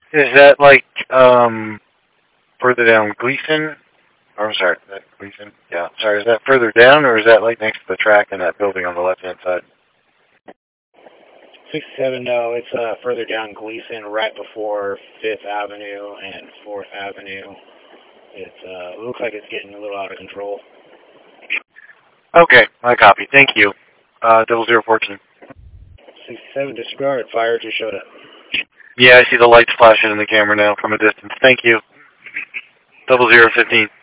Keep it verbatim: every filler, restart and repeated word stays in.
Is that like um further down Gleason? Or I'm sorry, is that Gleason? Yeah, sorry. Is that further down, or is that like next to the track in that building on the left hand side? Six seven. No, it's uh, further down Gleason, right before Fifth Avenue and Fourth Avenue. It uh, looks like it's getting a little out of control. Okay, I copy. Thank you. Uh, double zero fourteen. sixty-seven, disregard. Fire just showed up. Yeah, I see the lights flashing in the camera now from a distance. Thank you. Double zero fifteen.